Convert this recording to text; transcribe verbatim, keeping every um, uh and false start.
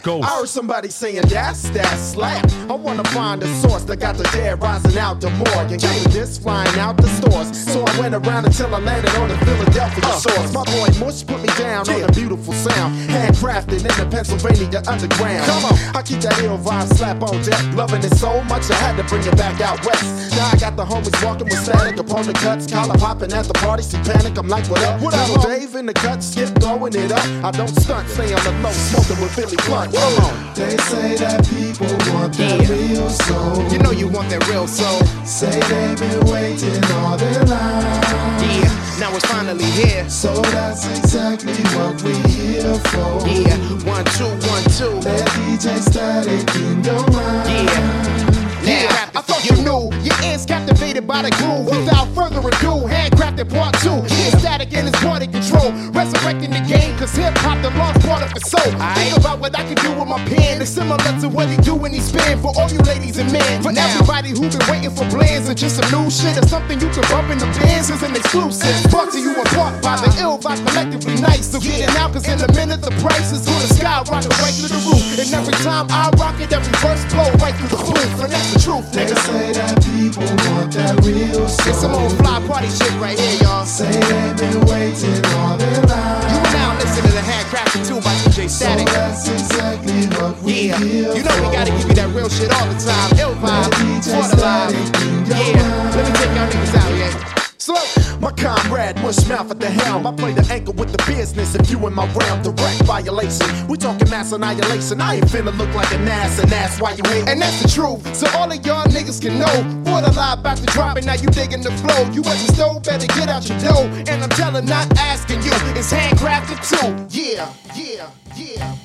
Ghost. I heard somebody saying that's that slap. I wanna find a source that got the dead rising out the morgue and getting this flying out the stores. So I went around until I landed on the Philadelphia shores. My boy Mush put me down on a beautiful sound, handcrafted in the Pennsylvania underground. Come on, I keep that ill vibe slap on deck, loving it so much I had to bring it back out west. Now I got the homies walking with static upon the cuts, collar popping at the party, see panic. I'm like, what up? What up? Little Dave in the cut, skip throwing it up. I don't stunt, stay on the low, smoking with Billy Blunt. Come on. They say that people want that Yeah. real soul. You know you want that real soul. Say they've been waiting all their life. Yeah, now it's finally here. So that's exactly what we here for. Yeah, one, two, one, two. Let D J Static in your mind. Yeah. Now, I thought you knew your ears captivated by the groove. Without further ado, handcrafted part two. Yeah, Static in his party control, resurrecting the game, cause hip hop the lost part of his soul. Think about what I can do with my pen. It's similar to what he do when he spin. For all you ladies and men, for everybody who been waiting for blends and just some new shit or something you can bump in the bins is an exclusive. Brought to you in part by the ill vibe collectively nice. So get it now, cause in a minute the price is gonna skyrocket right through the roof. And every time I rock it, every verse blow right through the roof. And that's the truth, They nigga. say that people want that real soul. It's some old fly party shit right here, y'all. Say they've been waiting all their life. You are now listening to the Handcrafted tune by D J Static. So that's exactly what we Yeah, here you know we gotta give you that real shit all the time. Ill vibe, for the live. Yeah, let me take y'all niggas out, yeah. Slow. My comrade Mush Mouth at the helm. I play the anchor with the business. If you in my realm, direct violation. We talking mass annihilation. I ain't finna look like an ass, and that's why you hate. And that's the truth, so all of y'all niggas can know. For the live about to drop and now you digging the flow. You at the stove, better get out your dough. And I'm telling, not asking you, it's handcrafted too. Yeah, yeah, yeah.